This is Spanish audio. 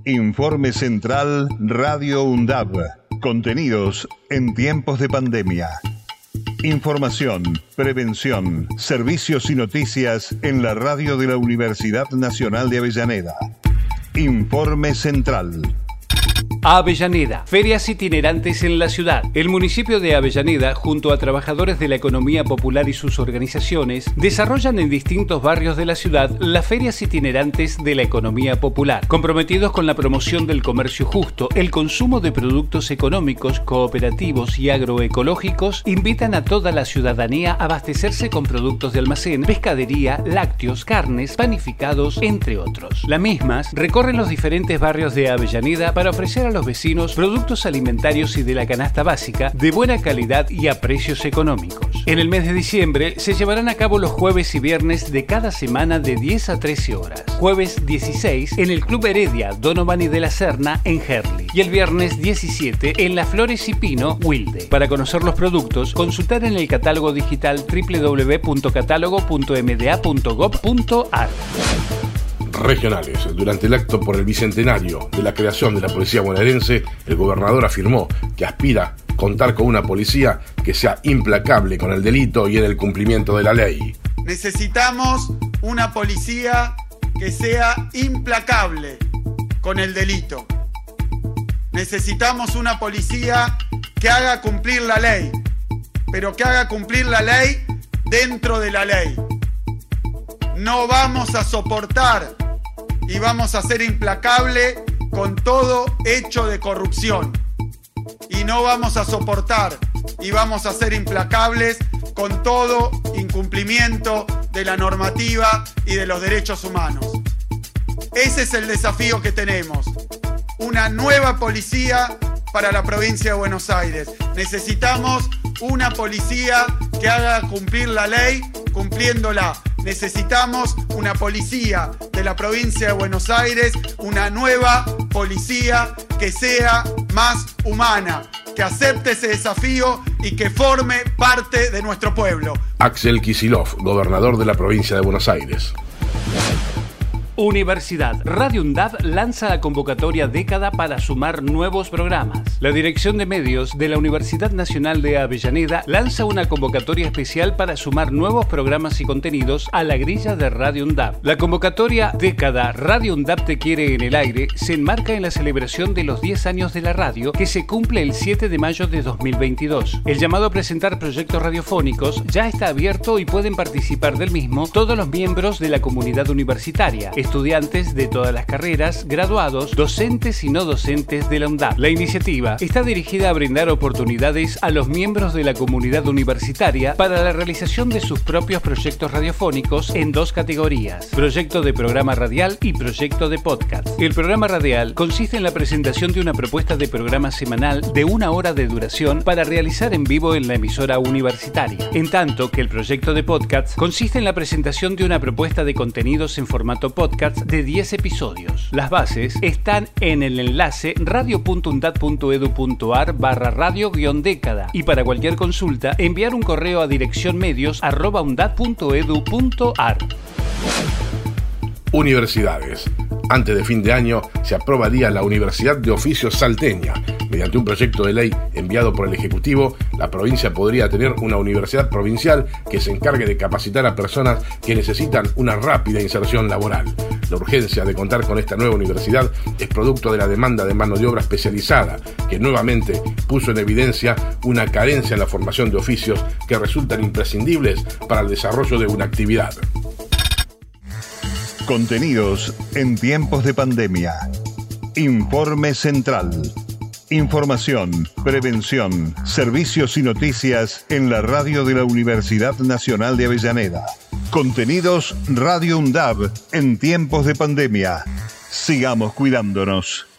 Informe Central Radio UNDAB. Contenidos en tiempos de pandemia. Información, prevención, servicios y noticias en la radio de la Universidad Nacional de Avellaneda. Informe Central. Avellaneda, ferias itinerantes en la ciudad. El municipio de Avellaneda, junto a trabajadores de la economía popular y sus organizaciones, desarrollan en distintos barrios de la ciudad las ferias itinerantes de la economía popular, comprometidos con la promoción del comercio justo, el consumo de productos económicos, cooperativos y agroecológicos. Invitan a toda la ciudadanía a abastecerse con productos de almacén, pescadería, lácteos, carnes, panificados, entre otros. Las mismas recorren los diferentes barrios de Avellaneda para ofrecer a los vecinos productos alimentarios y de la canasta básica de buena calidad y a precios económicos. En el mes de diciembre se llevarán a cabo los jueves y viernes de cada semana de 10 a 13 horas. Jueves 16 en el Club Heredia Donovan y de la Serna en Herli y el viernes 17 en Las Flores y Pino, Wilde. Para conocer los productos, consultar en el catálogo digital www.catálogo.mda.gov.ar. Regionales. Durante el acto por el bicentenario de la creación de la policía bonaerense, el gobernador afirmó que aspira a contar con una policía que sea implacable con el delito y en el cumplimiento de la ley. Necesitamos una policía que sea implacable con el delito. Necesitamos una policía que haga cumplir la ley, pero que haga cumplir la ley dentro de la ley. No vamos a soportar y vamos a ser implacables con todo hecho de corrupción. Y no vamos a soportar y vamos a ser implacables con todo incumplimiento de la normativa y de los derechos humanos. Ese es el desafío que tenemos. Una nueva policía para la provincia de Buenos Aires. Necesitamos una policía que haga cumplir la ley cumpliéndola. Necesitamos una policía de la provincia de Buenos Aires, una nueva policía que sea más humana, que acepte ese desafío y que forme parte de nuestro pueblo. Axel Kicillof, gobernador de la provincia de Buenos Aires. Universidad. Radio UNDAB lanza la convocatoria Década para sumar nuevos programas. La Dirección de Medios de la Universidad Nacional de Avellaneda lanza una convocatoria especial para sumar nuevos programas y contenidos a la grilla de Radio UNDAB. La convocatoria Década Radio UNDAB Te Quiere en el Aire se enmarca en la celebración de los 10 años de la radio que se cumple el 7 de mayo de 2022. El llamado a presentar proyectos radiofónicos ya está abierto y pueden participar del mismo todos los miembros de la comunidad universitaria, estudiantes de todas las carreras, graduados, docentes y no docentes de la UNDAB. La iniciativa está dirigida a brindar oportunidades a los miembros de la comunidad universitaria para la realización de sus propios proyectos radiofónicos en dos categorías: proyecto de programa radial y proyecto de podcast. El programa radial consiste en la presentación de una propuesta de programa semanal de 1 hora de duración para realizar en vivo en la emisora universitaria, en tanto que el proyecto de podcast consiste en la presentación de una propuesta de contenidos en formato podcast de 10 episodios. Las bases están en el enlace radio.undad.edu.ar/radio-década y para cualquier consulta enviar un correo a direccionmedios@undad.edu.ar. Universidades. Antes de fin de año se aprobaría la Universidad de Oficios Salteña. Mediante un proyecto de ley enviado por el Ejecutivo, la provincia podría tener una universidad provincial que se encargue de capacitar a personas que necesitan una rápida inserción laboral. La urgencia de contar con esta nueva universidad es producto de la demanda de mano de obra especializada, que nuevamente puso en evidencia una carencia en la formación de oficios que resultan imprescindibles para el desarrollo de una actividad. Contenidos en tiempos de pandemia. Informe Central. Información, prevención, servicios y noticias en la radio de la Universidad Nacional de Avellaneda. Contenidos Radio UNDAB en tiempos de pandemia. Sigamos cuidándonos.